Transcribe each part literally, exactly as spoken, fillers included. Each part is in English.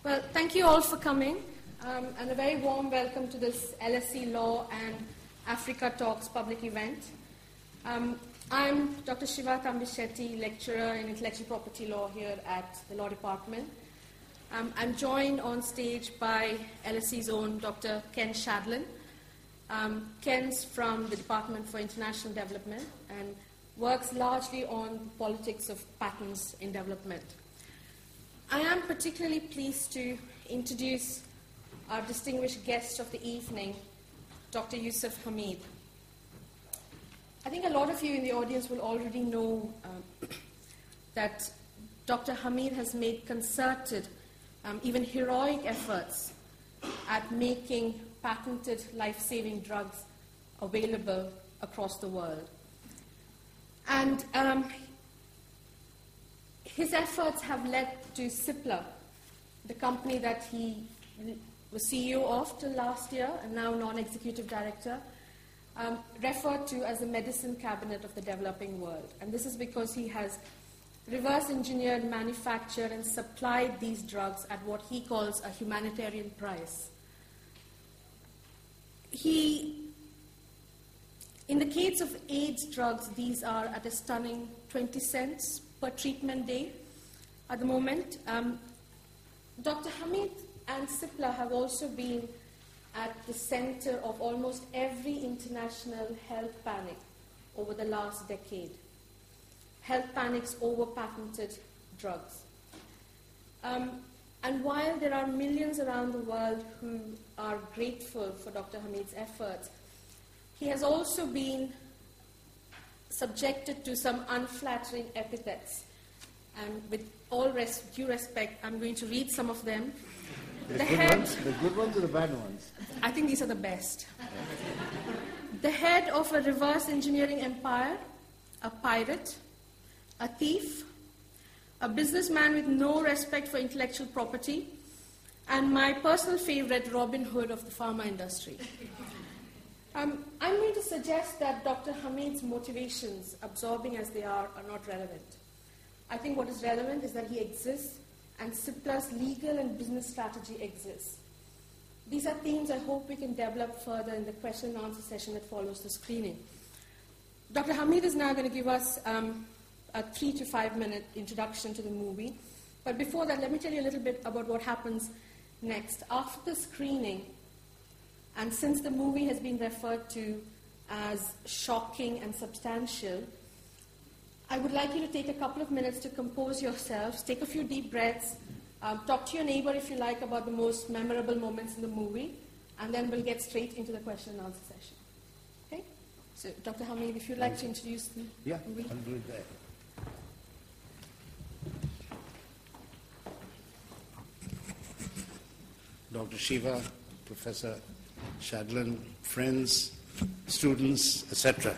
Well, thank you all for coming, um, and a very warm welcome to this L S E Law and Africa Talks public event. Um, I'm Doctor Shiva Tambishetty, lecturer in intellectual property law here at the Law Department. Um, I'm joined on stage by L S E's own Doctor Ken Shadlin. Um, Ken's from the Department for International Development and works largely on politics of patents in development. I am particularly pleased to introduce our distinguished guest of the evening, Doctor Yusuf Hamid. I think a lot of you in the audience will already know um, that Doctor Hamid has made concerted, um, even heroic efforts at making patented life-saving drugs available across the world. And um, his efforts have led to Cipla, the company that he was C E O of till last year and now non-executive director, um, referred to as the medicine cabinet of the developing world. And this is because he has reverse engineered, manufactured, and supplied these drugs at what he calls a humanitarian price. He, in the case of AIDS drugs, these are at a stunning twenty cents per treatment day at the moment. Um, Doctor Hamid and Cipla have also been at the center of almost every international health panic over the last decade. Health panics over patented drugs. Um, and while there are millions around the world who are grateful for Doctor Hamid's efforts, he has also been subjected to some unflattering epithets. And with all res- due respect, I'm going to read some of them. The, the, good head, ones, the good ones or the bad ones? I think these are the best. The head of a reverse engineering empire, a pirate, a thief, a businessman with no respect for intellectual property, and my personal favorite, Robin Hood of the pharma industry. Um, I'm going to suggest that Doctor Hamid's motivations, absorbing as they are, are not relevant. I think what is relevant is that he exists and Cipla's legal and business strategy exists. These are themes I hope we can develop further in the question and answer session that follows the screening. Doctor Hamid is now going to give us um, a three to five minute introduction to the movie. But before that, let me tell you a little bit about what happens next. After the screening, and since the movie has been referred to as shocking and substantial, I would like you to take a couple of minutes to compose yourselves, take a few deep breaths, um, talk to your neighbor if you like about the most memorable moments in the movie, and then we'll get straight into the question and answer session. Okay? So, Doctor Hamid, if you'd like to introduce the yeah, movie. I'll do it there. Doctor Shiva, Professor Shadlin, friends, students, et cetera.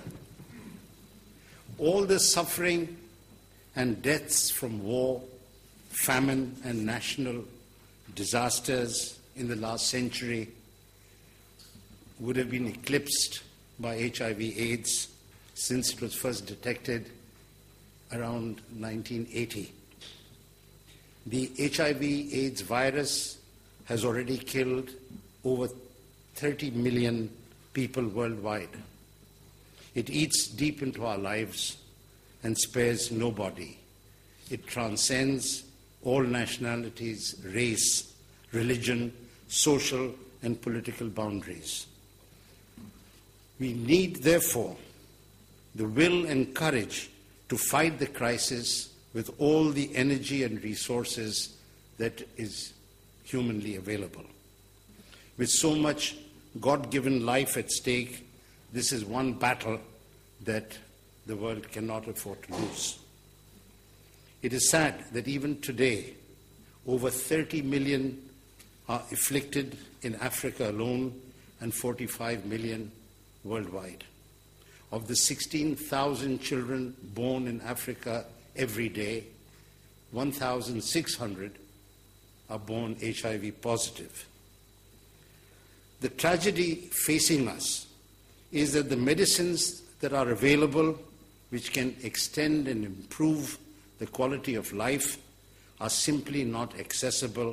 All the suffering and deaths from war, famine, and national disasters in the last century would have been eclipsed by H I V AIDS since it was first detected around nineteen eighty. The H I V AIDS virus has already killed over thirty million people worldwide. It eats deep into our lives and spares nobody. It transcends all nationalities, race, religion, social and political boundaries. We need, therefore, the will and courage to fight the crisis with all the energy and resources that is humanly available. With so much God-given life at stake, this is one battle that the world cannot afford to lose. It is sad that even today, over thirty million are afflicted in Africa alone and forty-five million worldwide. Of the sixteen thousand children born in Africa every day, one thousand six hundred are born H I V positive. The tragedy facing us is that the medicines that are available, which can extend and improve the quality of life, are simply not accessible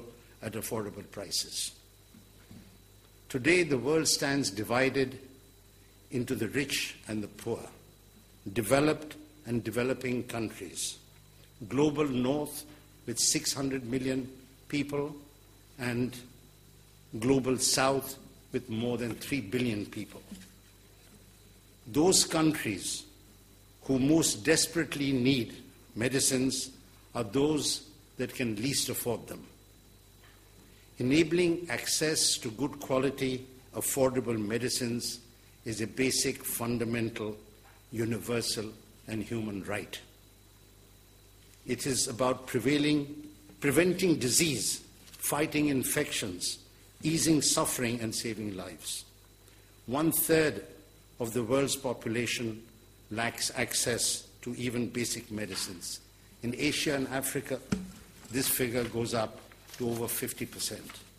at affordable prices. Today, the world stands divided into the rich and the poor, developed and developing countries, global north with six hundred million people, and global south with more than three billion people. Those countries who most desperately need medicines are those that can least afford them. Enabling access to good quality, affordable medicines is a basic, fundamental, universal, and human right. It is about prevailing, preventing disease, fighting infections, easing suffering, and saving lives. One third of the world's population lacks access to even basic medicines. In Asia and Africa, this figure goes up to over fifty percent.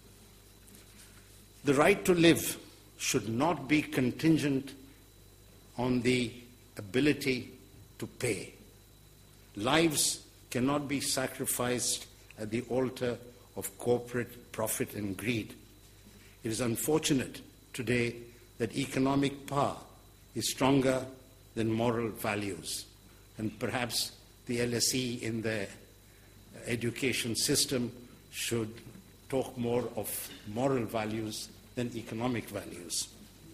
The right to live should not be contingent on the ability to pay. Lives cannot be sacrificed at the altar of corporate profit and greed. It is unfortunate today that economic power is stronger than moral values, and perhaps the L S E in their education system should talk more of moral values than economic values.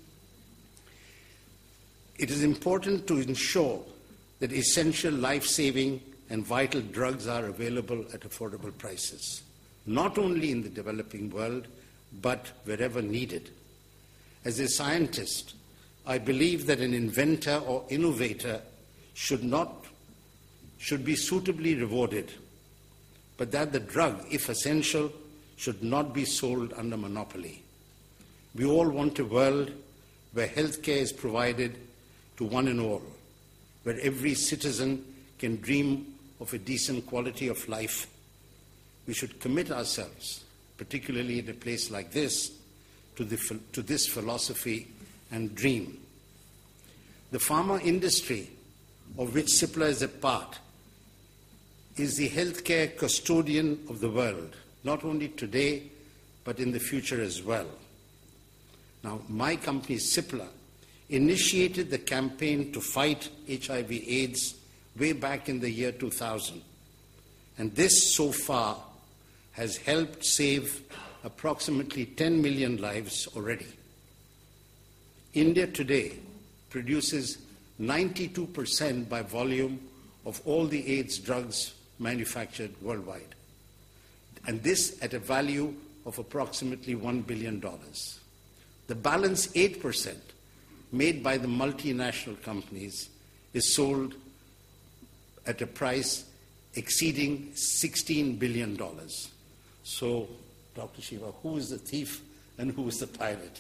It is important to ensure that essential life-saving and vital drugs are available at affordable prices, not only in the developing world, but wherever needed. As a scientist, I believe that an inventor or innovator should not should be suitably rewarded, but that the drug, if essential, should not be sold under monopoly. We all want a world where healthcare is provided to one and all, where every citizen can dream of a decent quality of life. We should commit ourselves, particularly in a place like this, to, the, to this philosophy and dream. The pharma industry, of which Cipla is a part, is the healthcare custodian of the world, not only today, but in the future as well. Now, my company, Cipla, initiated the campaign to fight H I V AIDS way back in the year two thousand. And this, so far, has helped save approximately ten million lives already. India today produces ninety-two percent by volume of all the AIDS drugs manufactured worldwide, and this at a value of approximately one billion dollars. The balance eight percent made by the multinational companies is sold at a price exceeding sixteen billion dollars. So, Doctor Shiva, who is the thief and who is the pirate?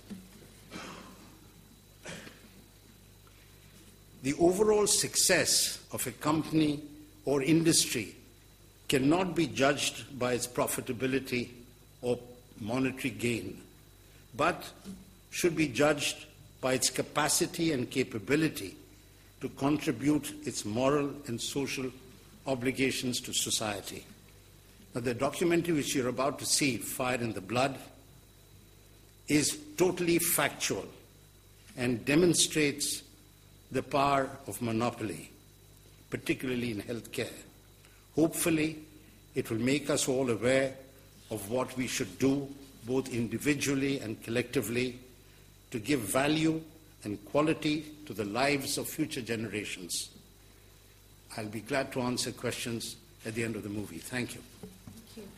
The overall success of a company or industry cannot be judged by its profitability or monetary gain, but should be judged by its capacity and capability to contribute its moral and social obligations to society. Now, the documentary which you're about to see, Fire in the Blood, is totally factual and demonstrates the power of monopoly, particularly in healthcare. Hopefully, it will make us all aware of what we should do, both individually and collectively, to give value and quality to the lives of future generations. I'll be glad to answer questions at the end of the movie. Thank you. Thank you.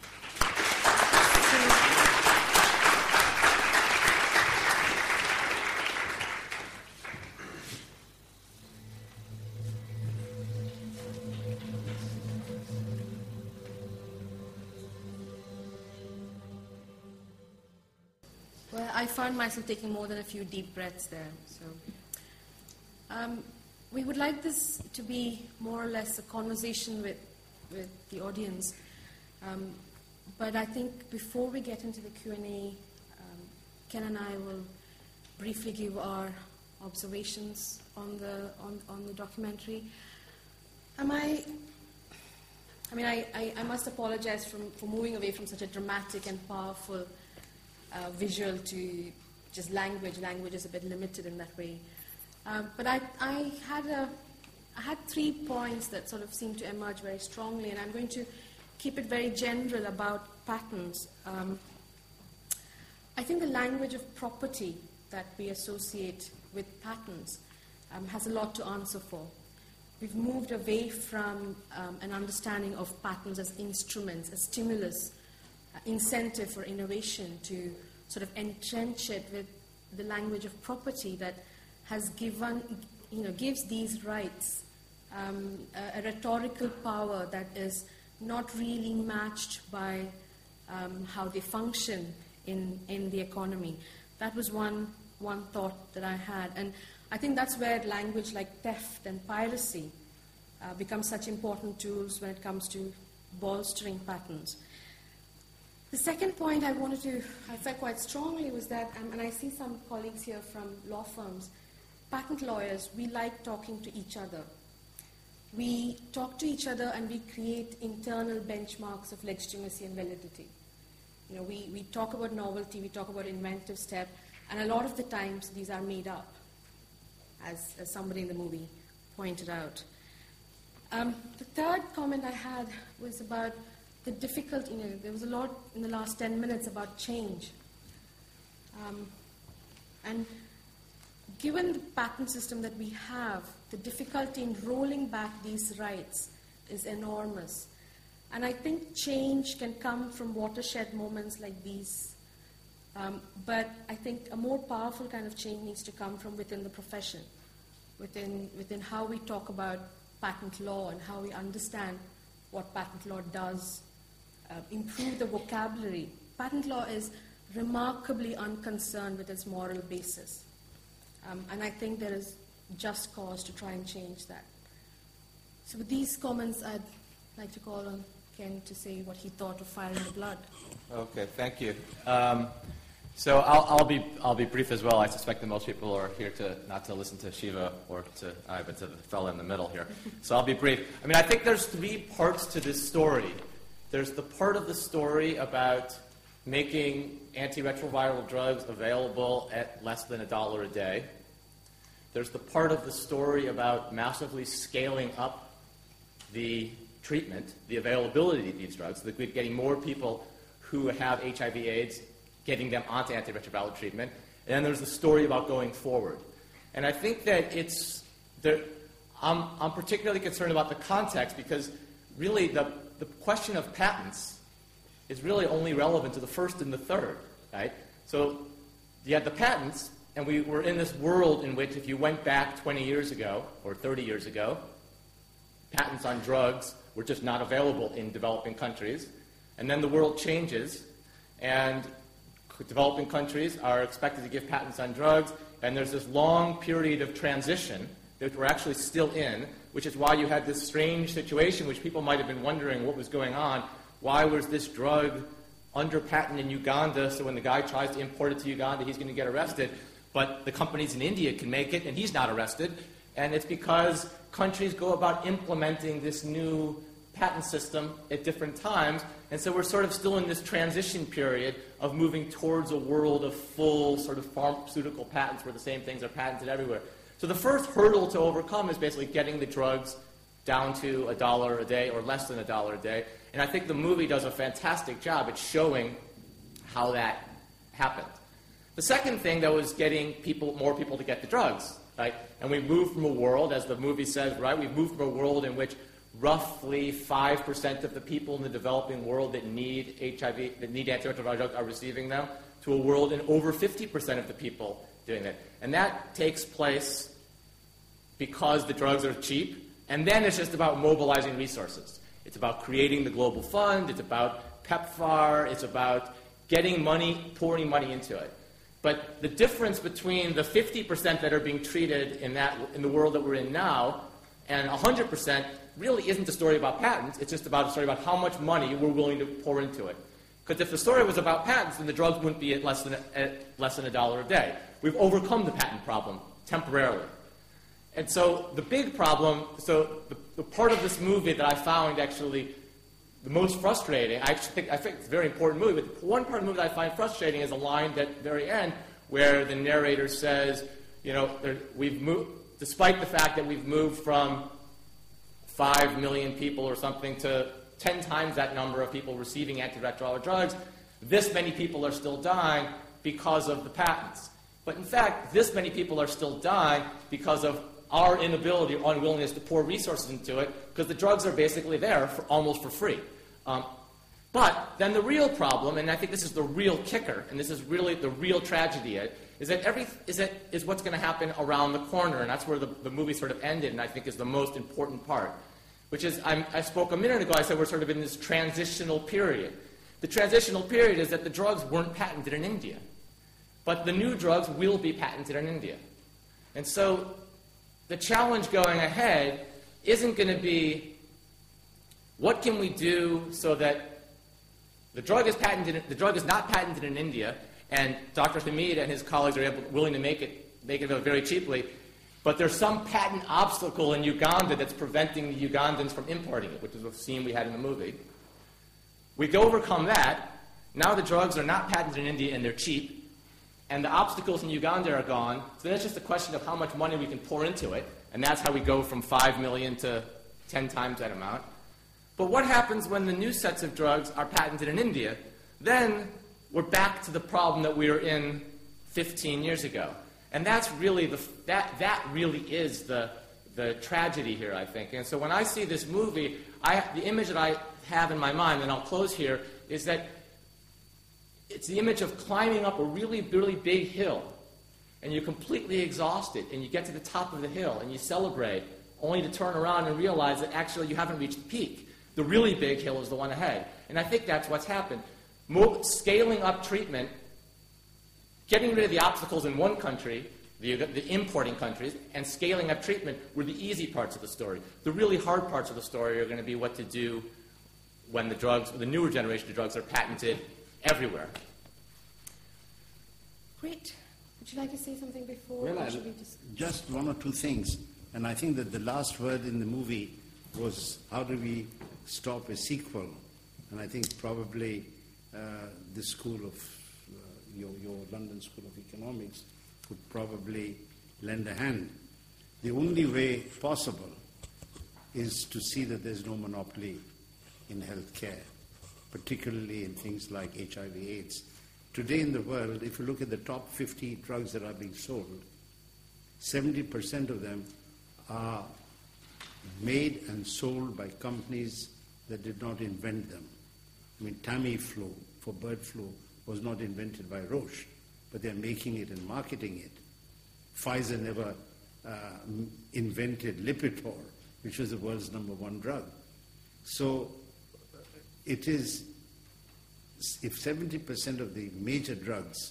Well, I found myself taking more than a few deep breaths there. So, um, we would like this to be more or less a conversation with, with the audience. Um, but I think before we get into the Q and A, um, Ken and I will briefly give our observations on the on, on the documentary. Am I I mean, I, I, I must apologize from, for moving away from such a dramatic and powerful uh, visual to just language. Language is a bit limited in that way. Um, but I, I, had a, I had three points that sort of seemed to emerge very strongly, and I'm going to keep it very general about patents. Um, I think the language of property that we associate with patents um, has a lot to answer for. We've moved away from um, an understanding of patents as instruments, as stimulus, uh, incentive for innovation, to sort of entrench it with the language of property that has given, you know, gives these rights um, a, a rhetorical power that is not really matched by um, how they function in, in the economy. That was one, one thought that I had. And I think that's where language like theft and piracy uh, become such important tools when it comes to bolstering patents. The second point I wanted to, I felt quite strongly was that, um, and I see some colleagues here from law firms, patent lawyers, we like talking to each other. We talk to each other and we create internal benchmarks of legitimacy and validity. You know, we, we talk about novelty, we talk about inventive step, and a lot of the times these are made up, as, as somebody in the movie pointed out. Um, the third comment I had was about the difficulty. You know, there was a lot in the last ten minutes about change. Um, and given the patent system that we have, the difficulty in rolling back these rights is enormous. And I think change can come from watershed moments like these. Um, but I think a more powerful kind of change needs to come from within the profession, within, within how we talk about patent law and how we understand what patent law does, uh, improve the vocabulary. Patent law is remarkably unconcerned with its moral basis. Um, and I think there is just cause to try and change that. So with these comments, I'd like to call on Ken to say what he thought of Fire in the Blood. Okay, thank you. Um, so I'll, I'll be I'll be brief as well. I suspect that most people are here to not to listen to Shiva or to I, but to the fellow in the middle here. So I'll be brief. I mean, I think there's three parts to this story. There's the part of the story about making antiretroviral drugs available at less than a dollar a day. There's the part of the story about massively scaling up the treatment, the availability of these drugs, so that we're getting more people who have H I V AIDS, getting them onto antiretroviral treatment. And then there's the story about going forward. And I think that it's, there, I'm, I'm particularly concerned about the context because really the, the question of patents is really only relevant to the first and the third, right? So you had the patents, and we were in this world in which if you went back twenty years ago or thirty years ago, patents on drugs were just not available in developing countries. And then the world changes, and developing countries are expected to give patents on drugs, and there's this long period of transition that we're actually still in, which is why you had this strange situation which people might have been wondering what was going on. Why was this drug under patent in Uganda, so when the guy tries to import it to Uganda, he's going to get arrested, but the companies in India can make it, and he's not arrested. And it's because countries go about implementing this new patent system at different times, and so we're sort of still in this transition period of moving towards a world of full sort of pharmaceutical patents where the same things are patented everywhere. So the first hurdle to overcome is basically getting the drugs down to a dollar a day or less than a dollar a day, and I think the movie does a fantastic job at showing how that happened. The second thing, though, is getting people, more people to get the drugs. Right? And we moved from a world, as the movie says, right? We've moved from a world in which roughly five percent of the people in the developing world that need H I V, that need antiretroviral drugs are receiving them, to a world in over fifty percent of the people doing that. And that takes place because the drugs are cheap, and then it's just about mobilizing resources. It's about creating the global fund, it's about PEPFAR, it's about getting money, pouring money into it. But the difference between the fifty percent that are being treated in, that, in the world that we're in now and one hundred percent really isn't a story about patents. It's just about a story about how much money we're willing to pour into it. Because if the story was about patents, then the drugs wouldn't be at less than a, at less than a dollar a day. We've overcome the patent problem temporarily. And so the big problem, so the, the part of this movie that I found actually the most frustrating, I think, I think it's a very important movie, but one part of the movie that I find frustrating is a line at the very end where the narrator says, you know, there, we've moved, despite the fact that we've moved from five million people or something to ten times that number of people receiving antiretroviral drugs, this many people are still dying because of the patents. But in fact, this many people are still dying because of our inability or unwillingness to pour resources into it, because the drugs are basically there for almost for free. Um, but then the real problem, and I think this is the real kicker, and this is really the real tragedy, is that every is that is what's going to happen around the corner, and that's where the, the movie sort of ended, and I think is the most important part, which is I'm, I spoke a minute ago. I said we're sort of in this transitional period. The transitional period is that the drugs weren't patented in India, but the new drugs will be patented in India, and so the challenge going ahead isn't going to be what can we do so that the drug is patented. The drug is not patented in India, and Doctor Hamid and his colleagues are able, willing to make it make it very cheaply. But there's some patent obstacle in Uganda that's preventing the Ugandans from importing it, which is a scene we had in the movie. We can overcome that. Now the drugs are not patented in India and they're cheap. And the obstacles in Uganda are gone, so then it's just a question of how much money we can pour into it, and that's how we go from five million to ten times that amount. But what happens when the new sets of drugs are patented in India? Then we're back to the problem that we were in fifteen years ago. And that's really the, that, that really is the, the tragedy here, I think. And so when I see this movie, I, the image that I have in my mind, and I'll close here, is that it's the image of climbing up a really, really big hill, and you're completely exhausted, and you get to the top of the hill, and you celebrate, only to turn around and realize that actually you haven't reached the peak. The really big hill is the one ahead. And I think that's what's happened. Mo- scaling up treatment, getting rid of the obstacles in one country, the, the importing countries, and scaling up treatment were the easy parts of the story. The really hard parts of the story are going to be what to do when the drugs, the newer generation of drugs, are patented everywhere. Great. Would you like to say something before? Well, or should we just... just one or two things. And I think that the last word in the movie was, how do we stop a sequel? And I think probably uh, the school of, uh, your, your London School of Economics would probably lend a hand. The only way possible is to see that there's no monopoly in healthcare, particularly in things like H I V AIDS. Today in the world, if you look at the top fifty drugs that are being sold, seventy percent of them are made and sold by companies that did not invent them. I mean, Tamiflu for bird flu was not invented by Roche, but they're making it and marketing it. Pfizer never uh, invented Lipitor, which was the world's number one drug. So it is, if seventy percent of the major drugs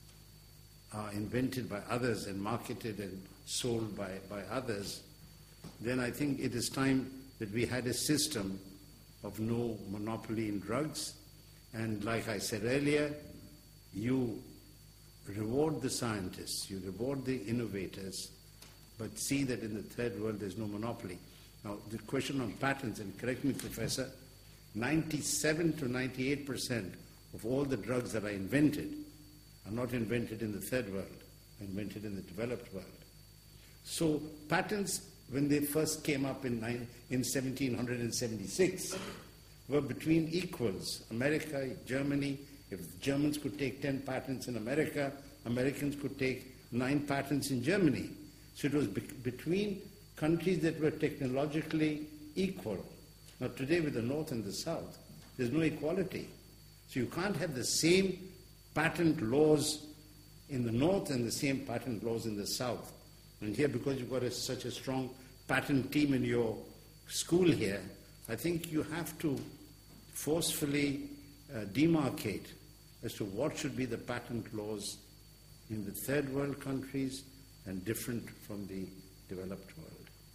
are invented by others and marketed and sold by, by others, then I think it is time that we had a system of no monopoly in drugs. And like I said earlier, you reward the scientists, you reward the innovators, but see that in the third world there's no monopoly. Now, the question on patents, and correct me, Professor, ninety-seven to ninety-eight percent of all the drugs that are invented are not invented in the third world, invented in the developed world. So patents, when they first came up in, in seventeen seventy-six, were between equals. America, Germany, if Germans could take ten patents in America, Americans could take nine patents in Germany. So it was be- between countries that were technologically equal. Now today with the North and the South, there's no equality. So you can't have the same patent laws in the North and the same patent laws in the South. And here, because you've got a, such a strong patent team in your school here, I think you have to forcefully uh, demarcate as to what should be the patent laws in the third world countries and different from the developed world.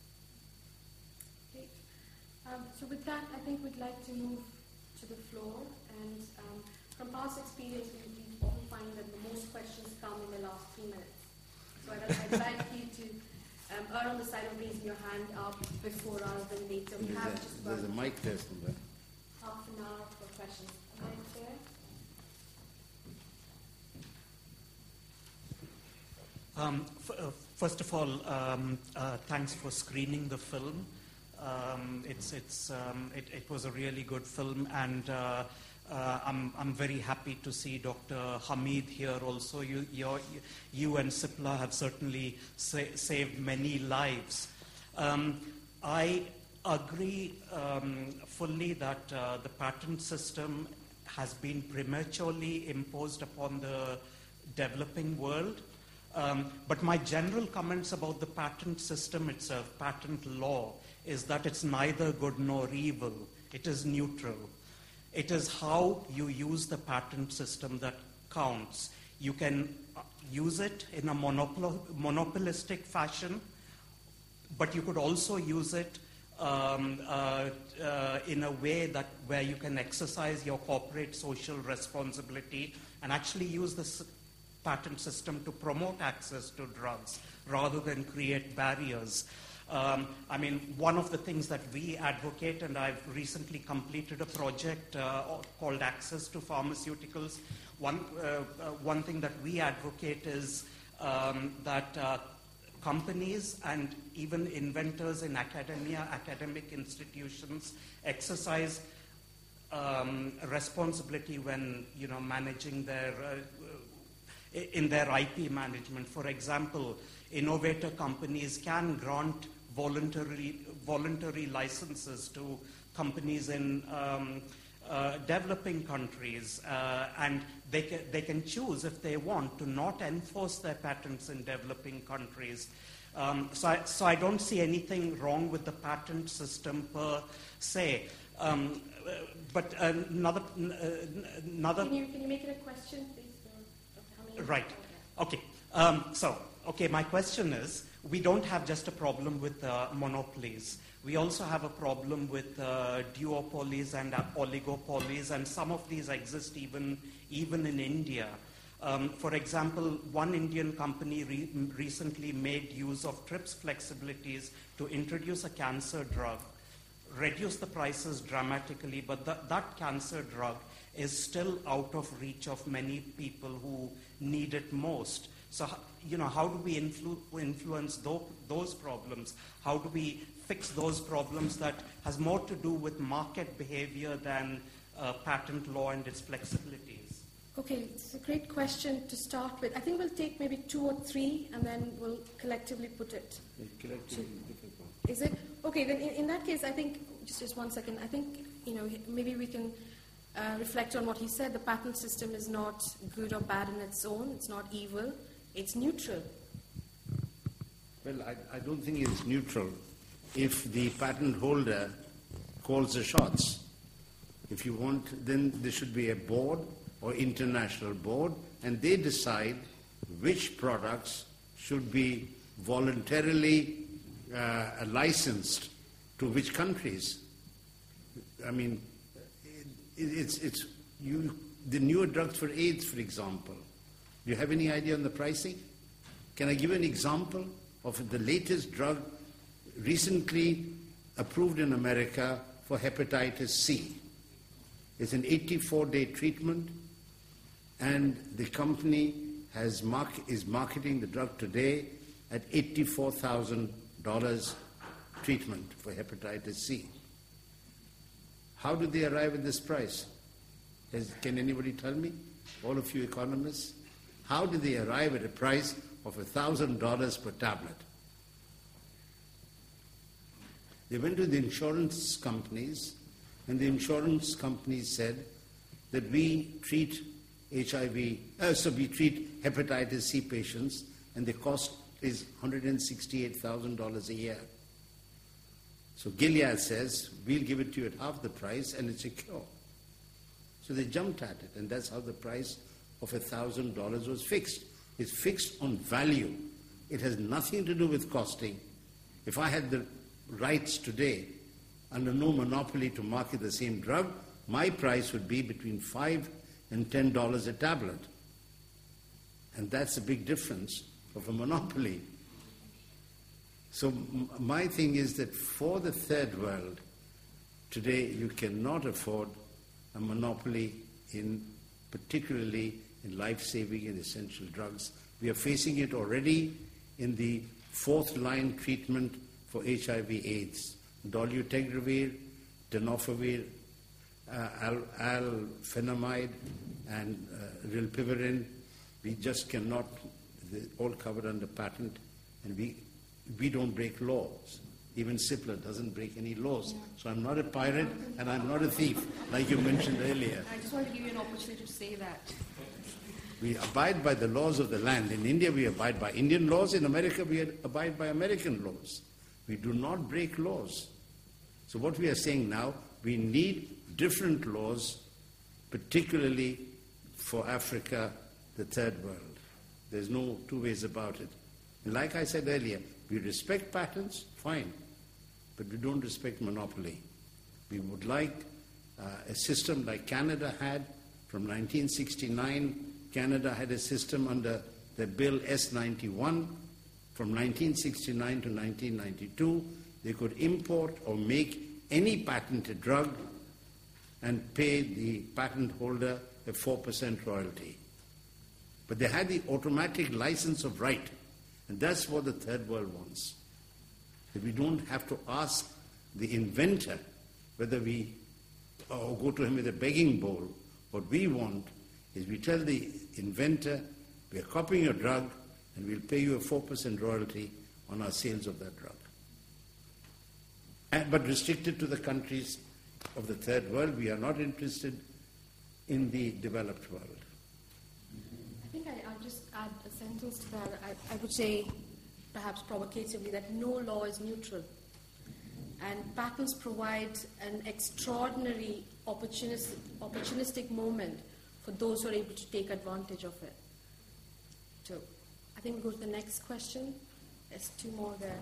Great. Um, so with that, I think we'd like to move to the floor. And um, from past experience, we, we often find that the most questions come in the last three minutes. So I'd, I'd like you to um, err on the side of raising your hand up before rather than later. We There's, have a, just there's a mic test in there. half an questions. Am I fair? Um, f- uh, first of all, um, uh, thanks for screening the film. Um, it's, it's, um, it, it was a really good film, and uh, uh, I'm, I'm very happy to see Doctor Hamid here also. You, your, you and Cipla have certainly sa- saved many lives. Um, I agree um, fully that uh, the patent system has been prematurely imposed upon the developing world. Um, but my general comments about the patent system itself, patent law, is that it's neither good nor evil. It is neutral. It is how you use the patent system that counts. You can use it in a monopol- monopolistic fashion, but you could also use it um, uh, uh, in a way that where you can exercise your corporate social responsibility and actually use the patent system to promote access to drugs rather than create barriers. Um, I mean, one of the things that we advocate, and I've recently completed a project uh, called Access to Pharmaceuticals. One, uh, uh, one thing that we advocate is um, that uh, companies and even inventors in academia, academic institutions, exercise um, responsibility when, you know, managing their uh, in their I P management. For example, innovator companies can grant voluntary, voluntary licenses to companies in um, uh, developing countries, uh, and they can, they can choose, if they want, to not enforce their patents in developing countries. Um, so, I, so I don't see anything wrong with the patent system per se. Um, but another... another Can you, can you make it a question, please? Right. Okay. Um, so, okay, my question is, we don't have just a problem with uh, monopolies. We also have a problem with uh, duopolies and uh, oligopolies, and some of these exist even, even in India. Um, for example, one Indian company re- recently made use of TRIPS flexibilities to introduce a cancer drug, reduce the prices dramatically, but th- that cancer drug is still out of reach of many people who need it most. So, you know, how do we influ- influence those, those problems? How do we fix those problems that has more to do with market behavior than uh, patent law and its flexibilities? Okay, it's a great question to start with. I think we'll take maybe two or three, and then we'll collectively put it. Collectively, Is it? Okay, then in, in that case, I think, just, just one second, I think, you know, maybe we can uh, reflect on what he said. The patent system is not good or bad in its own. It's not evil. It's neutral. Well, I, I don't think it's neutral if the patent holder calls the shots. If you want, then there should be a board or international board, and they decide which products should be voluntarily uh, licensed to which countries. I mean, it, it's, it's you, the newer drugs for AIDS, for example. Do you have any idea on the pricing? Can I give you an example of the latest drug recently approved in America for hepatitis C? It's an eighty-four day treatment, and the company has mark- is marketing the drug today at eighty-four thousand dollars treatment for hepatitis C. How did they arrive at this price? Has, can anybody tell me? All of you economists? How did they arrive at a price of one thousand dollars per tablet? They went to the insurance companies, and the insurance companies said that we treat H I V, uh, so we treat hepatitis C patients, and the cost is one hundred sixty-eight thousand dollars a year. So Gilead says, we'll give it to you at half the price, and it's a cure. So they jumped at it, and that's how the price of one thousand dollars was fixed. It's fixed on value. It has nothing to do with costing. If I had the rights today, under no monopoly, to market the same drug, my price would be between five and ten dollars a tablet. And that's a big difference of a monopoly. So m- my thing is that for the third world, today you cannot afford a monopoly in particularly in life-saving and essential drugs. We are facing it already in the fourth-line treatment for H I V AIDS. Dolutegravir, tenofovir, uh, al- alphenamide, and uh, rilpivirine. We just cannot, they're all covered under patent, and we, we don't break laws. Even Cipla doesn't break any laws. Yeah. So I'm not a pirate and I'm not a thief, like you mentioned earlier. I just wanted to give you an opportunity to say that. We abide by the laws of the land. In India, we abide by Indian laws. In America, we abide by American laws. We do not break laws. So what we are saying now, we need different laws, particularly for Africa, the third world. There's no two ways about it. And like I said earlier, we respect patents, fine, but we don't respect monopoly. We would like uh, a system like Canada had from nineteen sixty-nine. Canada had a system under the Bill S ninety-one. From nineteen sixty-nine to nineteen ninety-two, they could import or make any patented drug and pay the patent holder a four percent royalty. But they had the automatic license of right, and that's what the third world wants. That we don't have to ask the inventor whether we or go to him with a begging bowl. What we want is we tell the inventor, we are copying your drug, and we'll pay you a four percent royalty on our sales of that drug. And, but restricted to the countries of the third world. We are not interested in the developed world. I think I, I'll just add a sentence to that. I, I would say, perhaps provocatively, that no law is neutral. And patents provide an extraordinary opportunistic, opportunistic moment for those who are able to take advantage of it. So I think we'll go to the next question. There's two more there.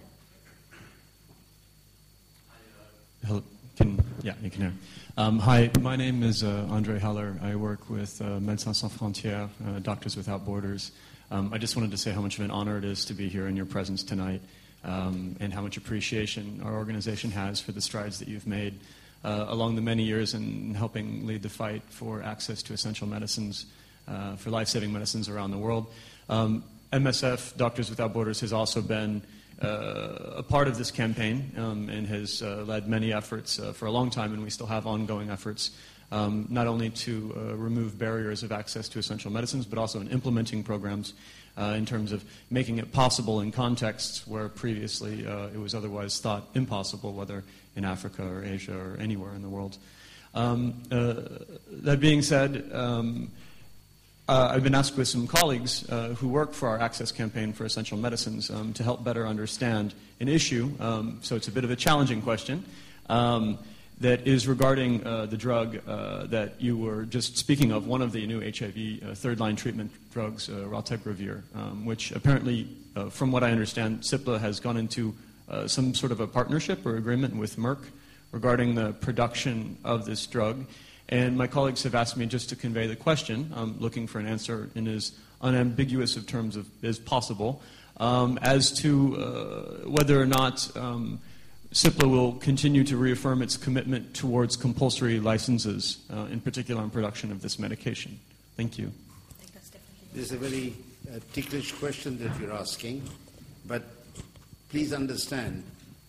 Hello. Can, yeah, you can hear. Um, hi, my name is uh, Andre Haller. I work with uh, Médecins Sans Frontières, uh, Doctors Without Borders. Um, I just wanted to say how much of an honor it is to be here in your presence tonight, um, and how much appreciation our organization has for the strides that you've made uh, along the many years in helping lead the fight for access to essential medicines, uh, for life-saving medicines around the world. Um, M S F, Doctors Without Borders, has also been Uh, a part of this campaign um, and has uh, led many efforts uh, for a long time, and we still have ongoing efforts um, not only to uh, remove barriers of access to essential medicines, but also in implementing programs uh, in terms of making it possible in contexts where previously uh, it was otherwise thought impossible, whether in Africa or Asia or anywhere in the world. Um, uh, that being said, um, Uh, I've been asked with some colleagues uh, who work for our Access campaign for essential medicines um, to help better understand an issue, um, so it's a bit of a challenging question, um, that is regarding uh, the drug uh, that you were just speaking of, one of the new H I V uh, third-line treatment drugs, uh, raltegravir, um, which apparently, uh, from what I understand, Cipla has gone into uh, some sort of a partnership or agreement with Merck regarding the production of this drug. And my colleagues have asked me just to convey the question. I'm looking for an answer in as unambiguous of terms of, as possible um, as to uh, whether or not um, Cipla will continue to reaffirm its commitment towards compulsory licenses, uh, in particular on production of this medication. Thank you. I think that's definitely This is a very uh, ticklish question that you're asking, but please understand,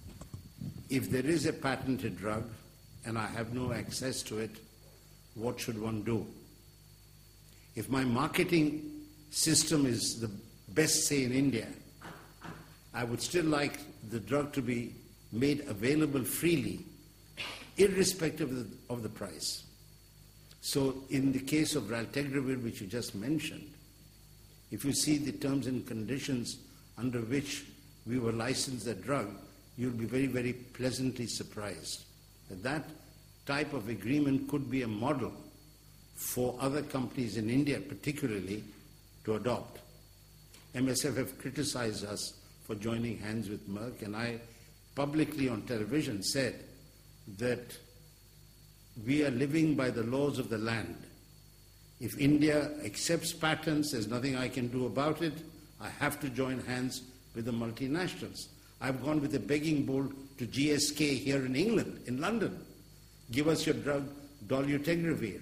if there is a patented drug and I have no access to it, what should one do? If my marketing system is the best, say, in India, I would still like the drug to be made available freely, irrespective of the, of the price. So in the case of raltegravir, which you just mentioned, if you see the terms and conditions under which we were licensed that drug, you'll be very, very pleasantly surprised that that type of agreement could be a model for other companies in India, particularly, to adopt. M S F have criticized us for joining hands with Merck, and I publicly on television said that we are living by the laws of the land. If India accepts patents, there's nothing I can do about it. I have to join hands with the multinationals. I've gone with a begging bowl to G S K here in England, in London. Give us your drug, dolutegravir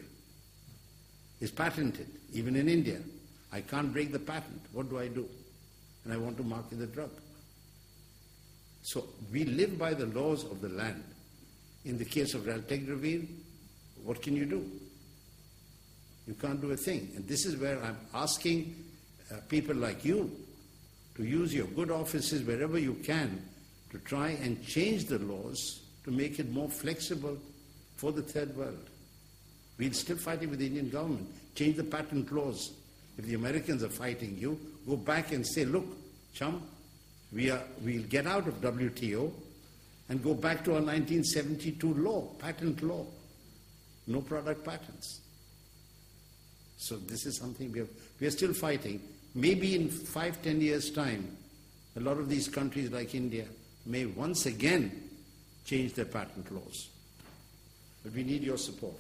is patented, even in India. I can't break the patent. What do I do? And I want to market the drug. So we live by the laws of the land. In the case of dolutegravir, what can you do? You can't do a thing. And this is where I'm asking uh, people like you to use your good offices wherever you can to try and change the laws to make it more flexible for the third world. We're still fighting with the Indian government. Change the patent laws. If the Americans are fighting you, go back and say, look, chum, we are, we'll get out of W T O and go back to our nineteen seventy-two law, patent law. No product patents. So this is something we, have, we are still fighting. Maybe in five, ten years' time, a lot of these countries like India may once again change their patent laws. But we need your support.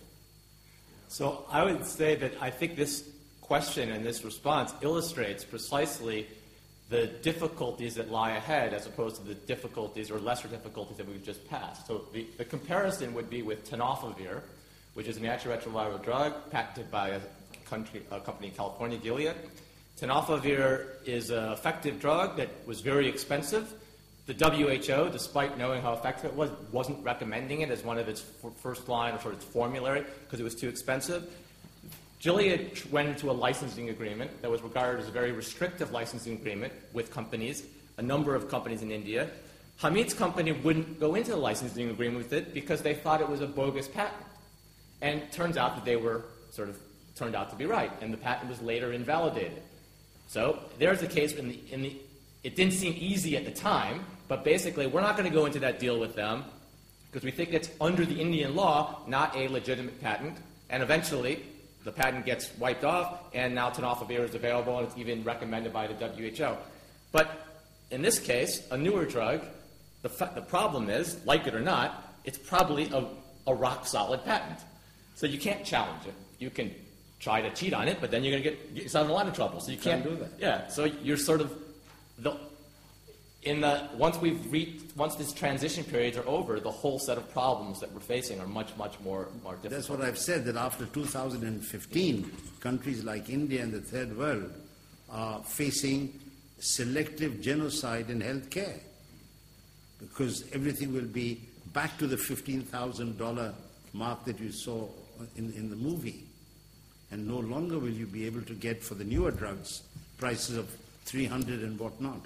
So I would say that I think this question and this response illustrates precisely the difficulties that lie ahead as opposed to the difficulties or lesser difficulties that we've just passed. So the, the comparison would be with tenofovir, which is an antiretroviral drug patented by a, country, a company in California, Gilead. Tenofovir is an effective drug that was very expensive. The W H O, despite knowing how effective it was, wasn't recommending it as one of its f- first line or sort of its formulary because it was too expensive. Gilead went into a licensing agreement that was regarded as a very restrictive licensing agreement with companies, a number of companies in India. Hamid's company wouldn't go into the licensing agreement with it because they thought it was a bogus patent. And it turns out that they were sort of turned out to be right, and the patent was later invalidated. So there's a case in the, in the it didn't seem easy at the time, but basically we're not going to go into that deal with them because we think it's under the Indian law, not a legitimate patent, and eventually the patent gets wiped off, and now tenofovir is available, and it's even recommended by the W H O. But in this case, a newer drug, the, fa- the problem is, like it or not, it's probably a, a rock-solid patent. So you can't challenge it. You can try to cheat on it, but then you're going to get, get yourself in a lot of trouble. So you can't, can't do that. Yeah, so you're sort of the in the once we've reached once these transition periods are over, the whole set of problems that we're facing are much much more more difficult. That's what I've said, that after two thousand fifteen, countries like India and the third world are facing selective genocide in healthcare because everything will be back to the fifteen thousand dollars mark that you saw in, in the movie. And no longer will you be able to get, for the newer drugs, prices of three hundred and whatnot.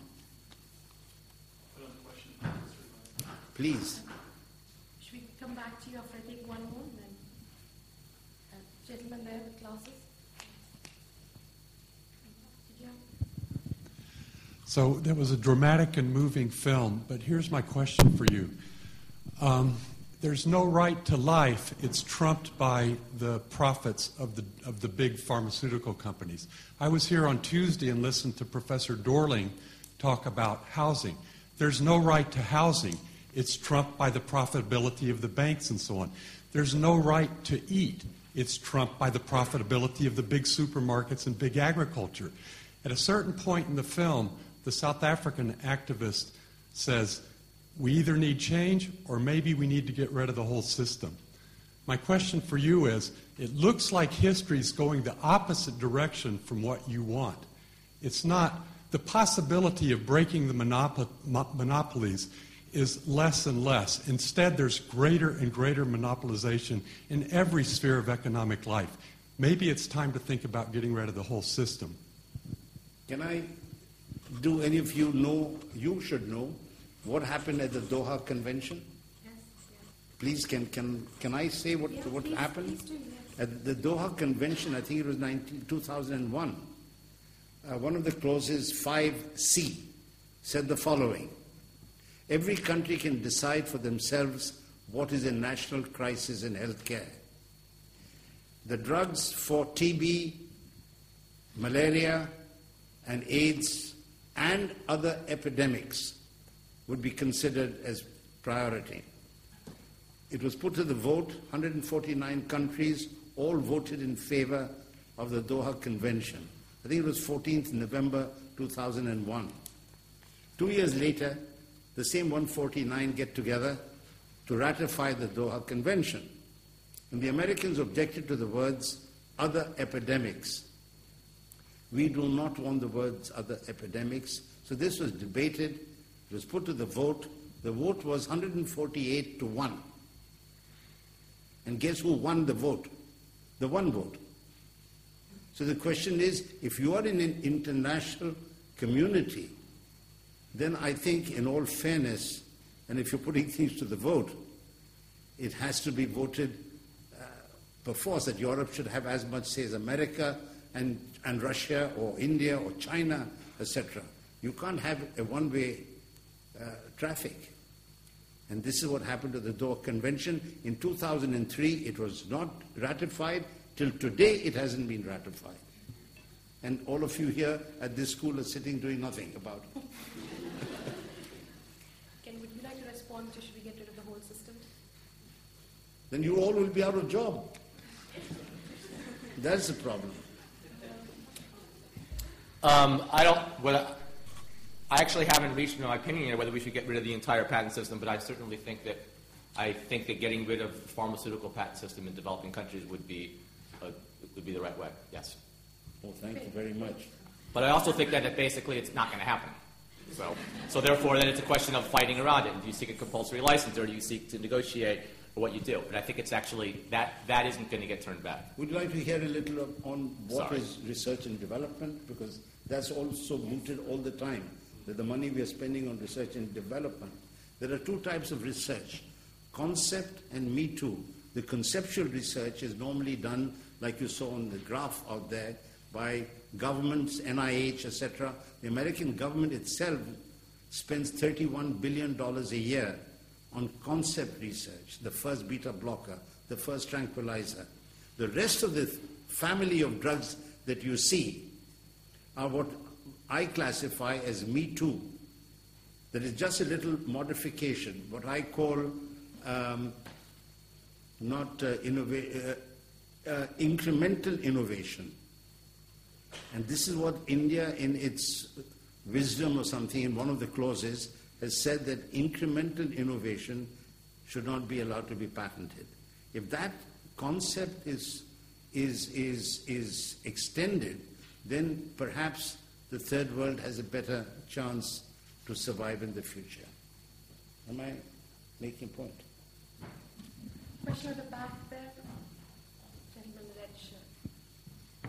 Please. Should we come back to you after I take one more? Then, uh, gentlemen there with glasses. Did you have? So that was a dramatic and moving film, but here's my question for you. Um, there's no right to life. It's trumped by the profits of the of the big pharmaceutical companies. I was here on Tuesday and listened to Professor Dorling talk about housing. There's no right to housing. It's trumped by the profitability of the banks and so on. There's no right to eat. It's trumped by the profitability of the big supermarkets and big agriculture. At a certain point in the film, the South African activist says, we either need change or maybe we need to get rid of the whole system. My question for you is, it looks like history is going the opposite direction from what you want. It's not, the possibility of breaking the monop- mo- monopolies is less and less. Instead, there's greater and greater monopolization in every sphere of economic life. Maybe it's time to think about getting rid of the whole system. Can I, do any of you know, you should know, what happened at the Doha Convention? Yes, yes. Please, can, can, can I say what, Yeah, what please, happened? please do, yes. At the Doha Convention, I think it was nineteen, two thousand one, uh, one of the clauses, five C, said the following. Every country can decide for themselves what is a national crisis in healthcare. The drugs for T B, malaria, and AIDS, and other epidemics would be considered as priority. It was put to the vote. one hundred forty-nine countries all voted in favor of the Doha Convention. I think it was fourteenth November two thousand one. Two years later, the same one hundred forty-nine get together to ratify the Doha Convention. And the Americans objected to the words other epidemics. We do not want the words other epidemics. So this was debated, it was put to the vote. The vote was one hundred forty-eight to one. And guess who won the vote? The one vote. So the question is, if you are in an international community, then I think in all fairness, and if you're putting things to the vote, it has to be voted uh, perforce that Europe should have as much say as America and, and Russia or India or China, et cetera. You can't have a one-way uh, traffic. And this is what happened to the Doha Convention. In two thousand three, it was not ratified. Till today, it hasn't been ratified. And all of you here at this school are sitting doing nothing about it. Ken, would you like to respond to should we get rid of the whole system? Then you all will be out of job. That's the problem. Um, I don't. Well, I actually haven't reached my opinion yet whether we should get rid of the entire patent system, but I certainly think that I think that getting rid of the pharmaceutical patent system in developing countries would be a, would be the right way. Yes. Well, thank you very much. But I also think that it basically it's not going to happen. So, so therefore, then it's a question of fighting around it. Do you seek a compulsory license, or do you seek to negotiate for what you do? And I think it's actually that that isn't going to get turned back. Would you like to hear a little of, on what Sorry. is research and development? Because that's also mooted all the time, that the money we are spending on research and development. There are two types of research, concept and Me Too. The conceptual research is normally done, like you saw on the graph out there, by governments, N I H, et cetera. The American government itself spends thirty-one billion dollars a year on concept research, the first beta blocker, the first tranquilizer. The rest of the family of drugs that you see are what I classify as Me Too. That is just a little modification, what I call um, not uh, innova- uh, uh, incremental innovation. And this is what India, in its wisdom or something, in one of the clauses, has said that incremental innovation should not be allowed to be patented. If that concept is, is, is, is extended, then perhaps the third world has a better chance to survive in the future. Am I making a point? Question at the back there. Gentleman in the red shirt.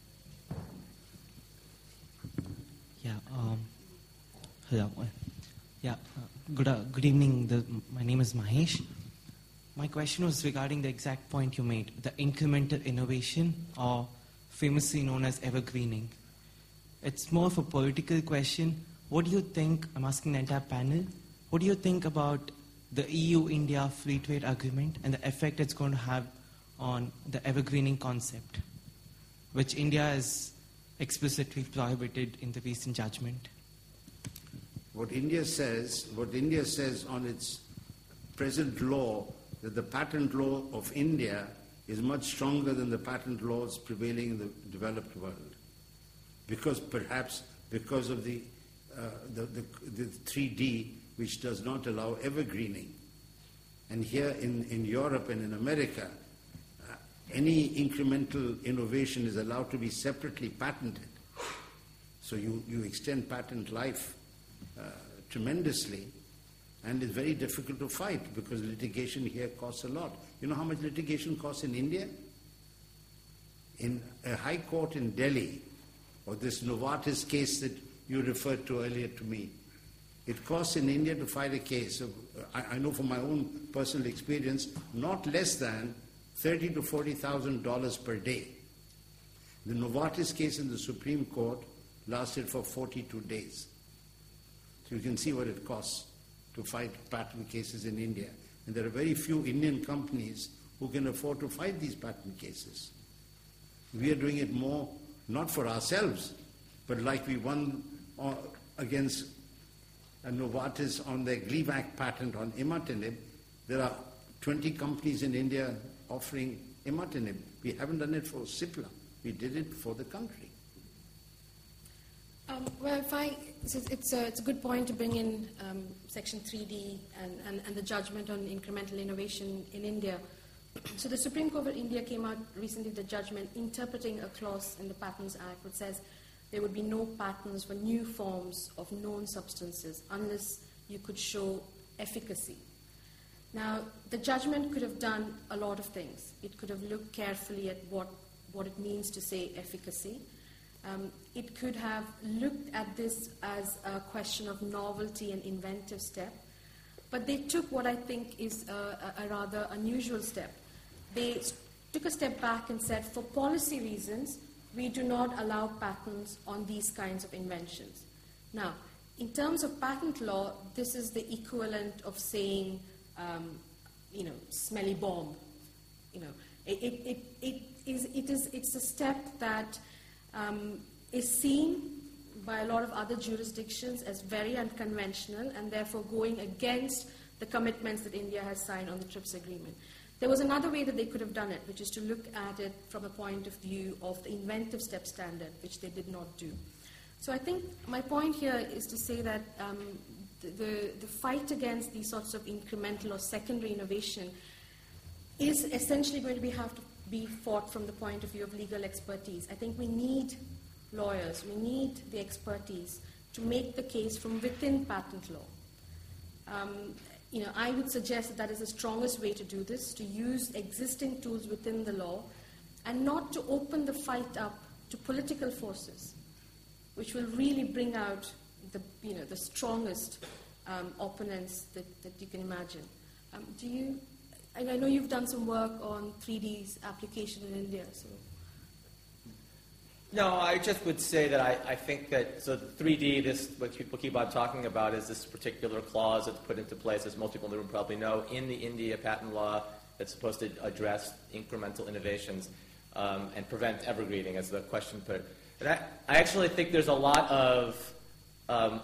Yeah. Um, hello. Yeah. Uh, good. Uh, good evening. The, my name is Mahesh. My question was regarding the exact point you made: the incremental innovation, or famously known as evergreening. It's more of a political question. What do you think? I'm asking the entire panel. What do you think about the E U-India free trade agreement and the effect it's going to have on the evergreening concept, which India has explicitly prohibited in the recent judgment? What India says, what India says on its present law, that the patent law of India is much stronger than the patent laws prevailing in the developed world, because perhaps because of the uh, the, the, the three D, which does not allow evergreening. And here in, in Europe and in America, uh, any incremental innovation is allowed to be separately patented. So you, you extend patent life uh, tremendously, and it's very difficult to fight because litigation here costs a lot. You know how much litigation costs in India? In a high court in Delhi, or this Novartis case that you referred to earlier to me, it costs in India to fight a case, of, I, I know from my own personal experience, not less than thirty to forty thousand dollars per day. The Novartis case in the Supreme Court lasted for forty-two days. So you can see what it costs to fight patent cases in India. And there are very few Indian companies who can afford to fight these patent cases. We are doing it more, not for ourselves, but like we won uh, against uh, Novartis on their Gleevec patent on imatinib. There are twenty companies in India offering imatinib. We haven't done it for Cipla. We did it for the country. Um, well, if I, it's, it's, a, it's a good point to bring in um, Section three D and, and, and the judgment on incremental innovation in India. So the Supreme Court of India came out recently with a judgment interpreting a clause in the Patents Act which says there would be no patents for new forms of known substances unless you could show efficacy. Now, the judgment could have done a lot of things. It could have looked carefully at what, what it means to say efficacy. Um, it could have looked at this as a question of novelty and inventive step. But they took what I think is a, a, a rather unusual step. They took a step back and said, for policy reasons, we do not allow patents on these kinds of inventions. Now, in terms of patent law, this is the equivalent of saying, um, you know, smelly bomb. You know, it, it, it, it is, it is, it's a step that um, is seen by a lot of other jurisdictions as very unconventional and therefore going against the commitments that India has signed on the TRIPS agreement. There was another way that they could have done it, which is to look at it from a point of view of the inventive step standard, which they did not do. So I think my point here is to say that um, the, the, the fight against these sorts of incremental or secondary innovation is essentially going to be, have to be fought from the point of view of legal expertise. I think we need lawyers, we need the expertise to make the case from within patent law. Um, you know, I would suggest that that is the strongest way to do this, to use existing tools within the law and not to open the fight up to political forces, which will really bring out the, you know, the strongest um, opponents that, that you can imagine. Um, do you, I know you've done some work on three D's application in India, so. No, I just would say that I, I think that, so the three D, this, what people keep on talking about is this particular clause that's put into place, as most people in the room probably know, in the India patent law that's supposed to address incremental innovations um, and prevent evergreening, as the question put. And I, I actually think there's a lot of, um,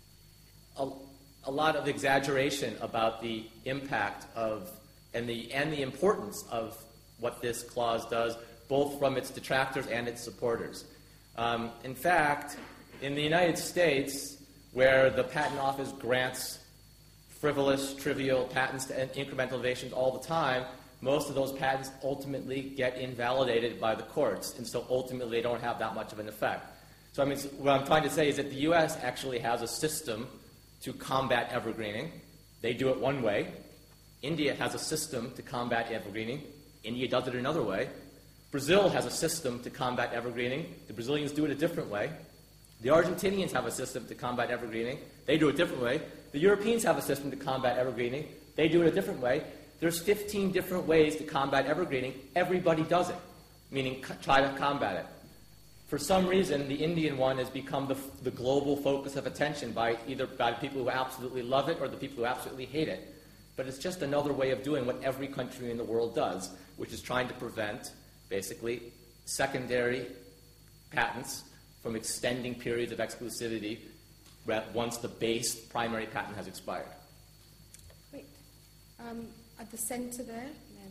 a, a lot of exaggeration about the impact of, and the, and the importance of what this clause does, both from its detractors and its supporters. Um, in fact, in the United States, where the Patent Office grants frivolous, trivial patents to incremental innovations all the time, most of those patents ultimately get invalidated by the courts, and so ultimately they don't have that much of an effect. So I mean, what I'm trying to say is that the U S actually has a system to combat evergreening. They do it one way. India has a system to combat evergreening. India does it another way. Brazil has a system to combat evergreening. The Brazilians do it a different way. The Argentinians have a system to combat evergreening. They do it a different way. The Europeans have a system to combat evergreening. They do it a different way. There's fifteen different ways to combat evergreening. Everybody does it, meaning co- try to combat it. For some reason, the Indian one has become the, the global focus of attention by either by people who absolutely love it or the people who absolutely hate it. But it's just another way of doing what every country in the world does, which is trying to prevent basically secondary patents from extending periods of exclusivity once the base primary patent has expired. Great. Um, at the center there. Then.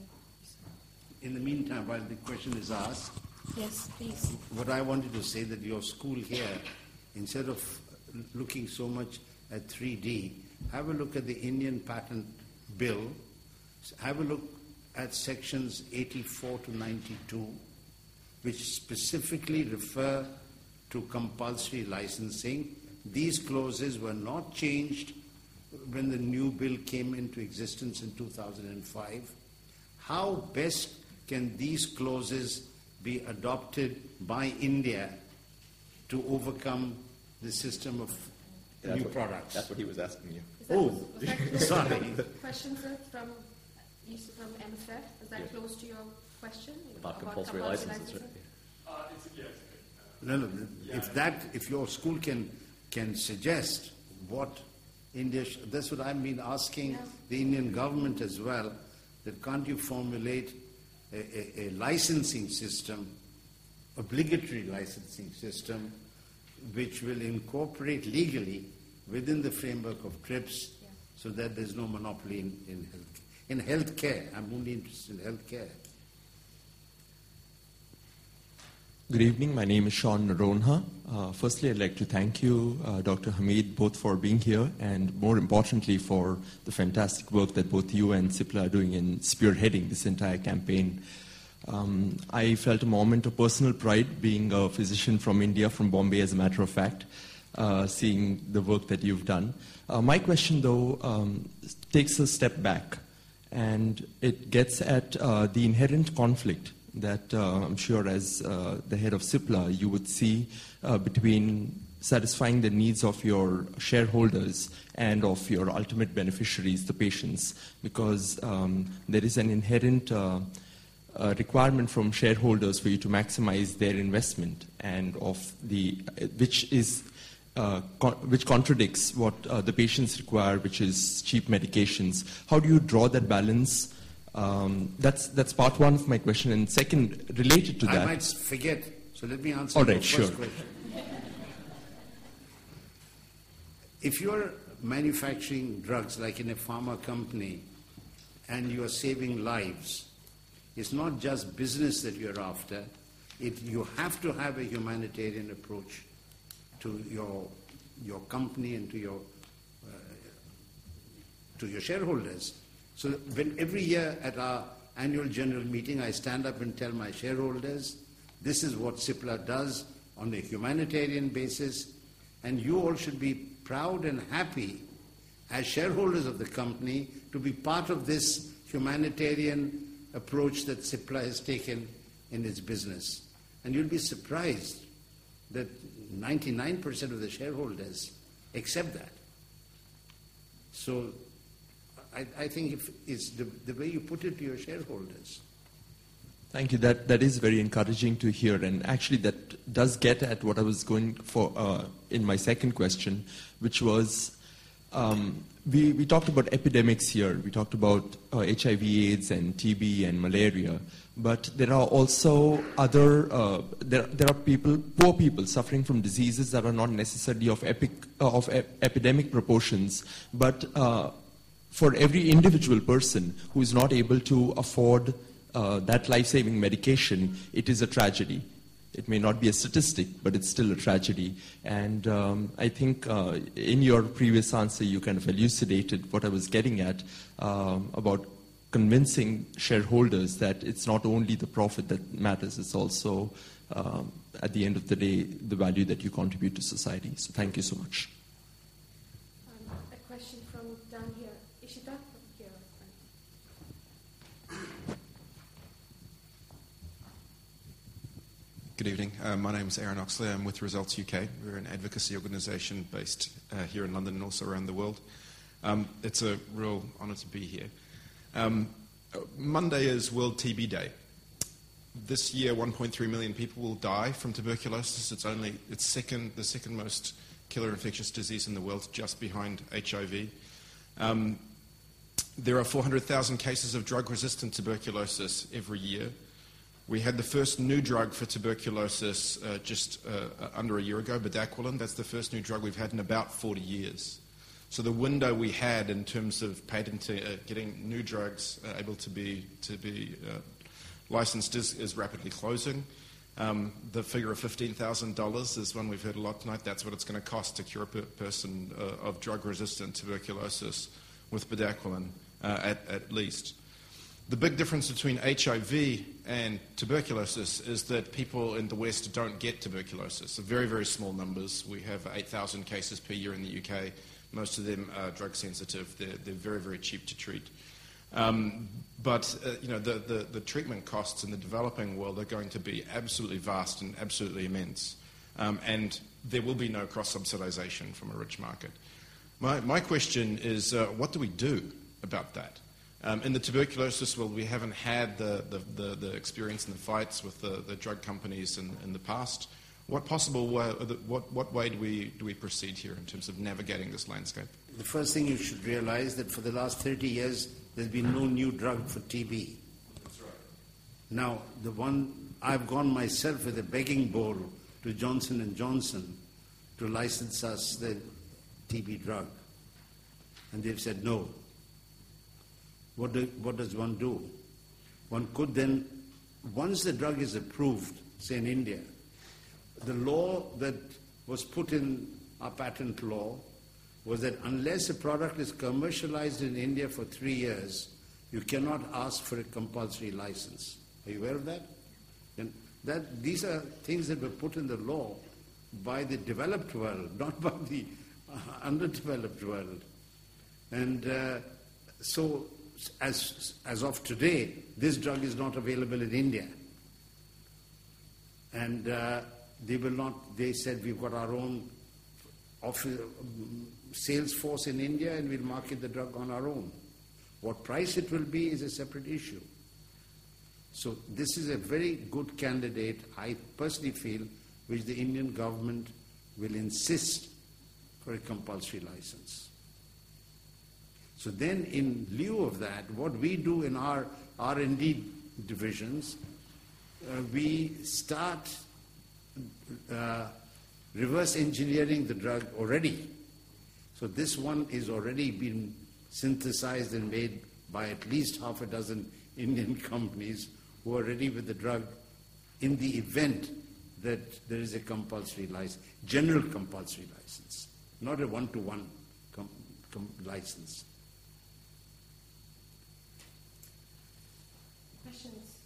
In the meantime, while the question is asked, yes, please. What I wanted to say that your school here, instead of looking so much at three D, have a look at the Indian Patent Bill, have a look at sections eighty-four to ninety-two, which specifically refer to compulsory licensing. These clauses were not changed when the new bill came into existence in two thousand five. How best can these clauses be adopted by India to overcome the system of yeah, new what, products? That's what he was asking you. Is that, Oh, was that sorry. Question, sir, from, from M F F? Is that yeah. close to your question? About, about compulsory, compulsory licenses, right? Uh, it's, yes. No, no. If that, if your school can can suggest what India, sh- that's what I've been asking yeah. the Indian government as well. That can't you formulate a, a, a licensing system, obligatory licensing system, which will incorporate legally within the framework of TRIPS, yeah. so that there's no monopoly in in health in healthcare. I'm only interested in healthcare. Good evening. My name is Sean Naronha. Uh, firstly, I'd like to thank you, uh, Doctor Hamid, both for being here and, more importantly, for the fantastic work that both you and Cipla are doing in spearheading this entire campaign. Um, I felt a moment of personal pride being a physician from India, from Bombay, as a matter of fact, uh, seeing the work that you've done. Uh, my question, though, um, takes a step back, and it gets at uh, the inherent conflict that uh, I'm sure as uh, the head of Cipla you would see uh, between satisfying the needs of your shareholders and of your ultimate beneficiaries, the patients, because um, there is an inherent uh, uh, requirement from shareholders for you to maximize their investment, and of the which is uh, con- which contradicts what uh, the patients require, which is cheap medications. How do you draw that balance? Um, that's that's part one of my question. And second, related to I that, I might forget, so let me answer all your right, first sure. question. If you're manufacturing drugs like in a pharma company and you are saving lives, it's not just business that you're after. It, you have to have a humanitarian approach to your your company and to your uh, to your shareholders. So when every year at our annual general meeting, I stand up and tell my shareholders, this is what Cipla does on a humanitarian basis, and you all should be proud and happy as shareholders of the company to be part of this humanitarian approach that Cipla has taken in its business. And you'll be surprised that ninety-nine percent of the shareholders accept that. So I, I think if it's the, the way you put it to your shareholders. Thank you. That that is very encouraging to hear, and actually that does get at what I was going for uh, in my second question, which was um, we we talked about epidemics here. We talked about uh, H I V/AIDS and T B and malaria, but there are also other uh, there there are people, poor people, suffering from diseases that are not necessarily of epic uh, of ep- epidemic proportions, but uh, for every individual person who is not able to afford uh, that life-saving medication, it is a tragedy. It may not be a statistic, but it's still a tragedy. And um, I think uh, in your previous answer, you kind of elucidated what I was getting at um, about convincing shareholders that it's not only the profit that matters, it's also, um, at the end of the day, the value that you contribute to society. So thank you so much. Um, a question from down here. Ishita, here. Good evening. Uh, my name is Aaron Oxley. I'm with Results U K. We're an advocacy organisation based uh, here in London and also around the world. Um, it's a real honour to be here. Um, Monday is World T B Day. This year, one point three million people will die from tuberculosis. It's only it's second, the second most killer infectious disease in the world, just behind H I V. Um, there are four hundred thousand cases of drug-resistant tuberculosis every year. We had the first new drug for tuberculosis uh, just uh, under a year ago, bedaquiline. That's the first new drug we've had in about forty years. So the window we had in terms of patenting, uh, getting new drugs uh, able to be to be uh, licensed is, is rapidly closing. Um, the figure of fifteen thousand dollars is one we've heard a lot tonight. That's what it's going to cost to cure a per- person uh, of drug-resistant tuberculosis with bedaquiline, uh, at, at least. The big difference between H I V and tuberculosis is that people in the West don't get tuberculosis. Very, very small numbers. We have eight thousand cases per year in the U K. Most of them are drug sensitive. They're, they're very, very cheap to treat. Um, but uh, you know, the, the, the treatment costs in the developing world are going to be absolutely vast and absolutely immense. Um, and there will be no cross-subsidization from a rich market. My, my question is, uh, what do we do about that? Um, in the tuberculosis world, we haven't had the, the, the, the experience and the fights with the, the drug companies in, in the past. What possible way, what, what way do we, do we proceed here in terms of navigating this landscape? The first thing you should realize that for the last thirty years, there's been no new drug for T B. That's right. Now, the one I've gone myself with a begging bowl to Johnson and Johnson to license us the T B drug. And they've said no. What, do, what does one do? One could then, once the drug is approved, say in India, the law that was put in our patent law was that unless a product is commercialized in India for three years, you cannot ask for a compulsory license. Are you aware of that? And that these are things that were put in the law by the developed world, not by the uh, underdeveloped world. And uh, so, as, as of today, this drug is not available in India. And uh, they will not, they said we've got our own office, sales force in India and we'll market the drug on our own. What price it will be is a separate issue. So this is a very good candidate, I personally feel, which the Indian government will insist for a compulsory license. So then in lieu of that, what we do in our R and D divisions, uh, we start uh, reverse engineering the drug already. So this one is already been synthesized and made by at least half a dozen Indian companies who are ready with the drug in the event that there is a compulsory license, general compulsory license, not a one-to-one com- com- license. Questions?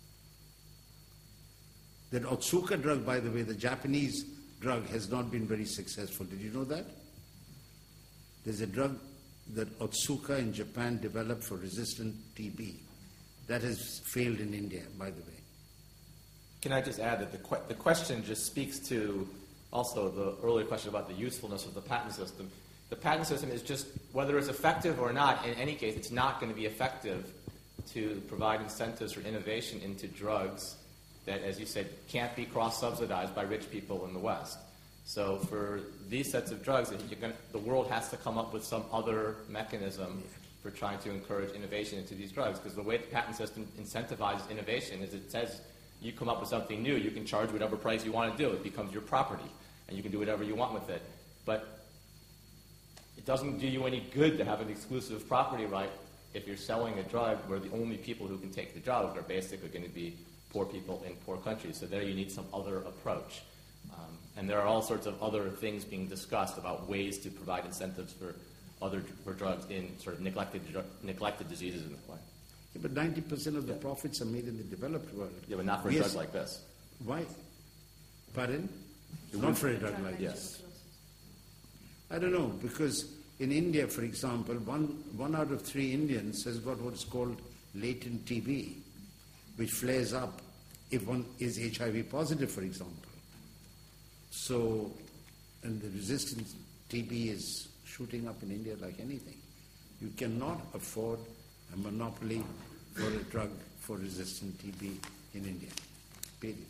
That Otsuka drug, by the way, the Japanese drug, has not been very successful. Did you know that? There's a drug that Otsuka in Japan developed for resistant T B. That has failed in India, by the way. Can I just add that the, que- the question just speaks to also the earlier question about the usefulness of the patent system. The patent system is just, whether it's effective or not, in any case, it's not going to be effective to provide incentives for innovation into drugs that, as you said, can't be cross-subsidized by rich people in the West. So for these sets of drugs, you're gonna, the world has to come up with some other mechanism for trying to encourage innovation into these drugs, because the way the patent system incentivizes innovation is it says you come up with something new, you can charge whatever price you want to do. It becomes your property, and you can do whatever you want with it. But it doesn't do you any good to have an exclusive property right if you're selling a drug where the only people who can take the drug are basically going to be poor people in poor countries. So there you need some other approach. Um, and there are all sorts of other things being discussed about ways to provide incentives for other for drugs in sort of neglected neglected diseases in the way. Yeah, but ninety percent of the Yeah. profits are made in the developed world. Yeah, but not for a Yes. drug like this. Why? Pardon? Not for a drug like Yes. this. I don't know, because in India, for example, one, one out of three Indians has got what is called latent T B, which flares up if one is H I V positive, for example. So, and the resistant T B is shooting up in India like anything. You cannot afford a monopoly for a drug for resistant T B in India. Period.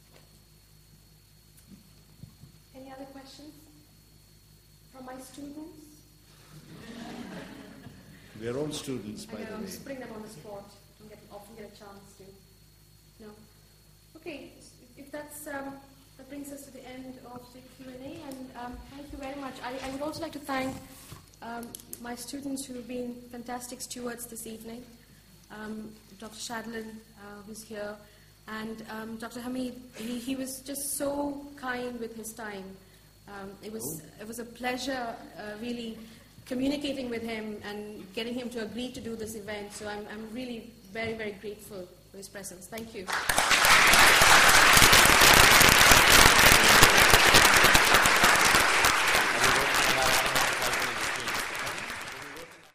Any other questions from my students? We are all students, by I know, the I'm way. just putting them on the spot. I don't get, often get a chance to. No. Okay, if that's, um, that brings us to the end of the Q and A, and um, thank you very much. I, I would also like to thank um, my students who have been fantastic stewards this evening. Um, Doctor Shadlin, uh, who's here, and um, Doctor Hamid. He, he was just so kind with his time. Um, it was it was a pleasure, uh, really, communicating with him and getting him to agree to do this event. So I'm, I'm really very, very grateful for his presence. Thank you.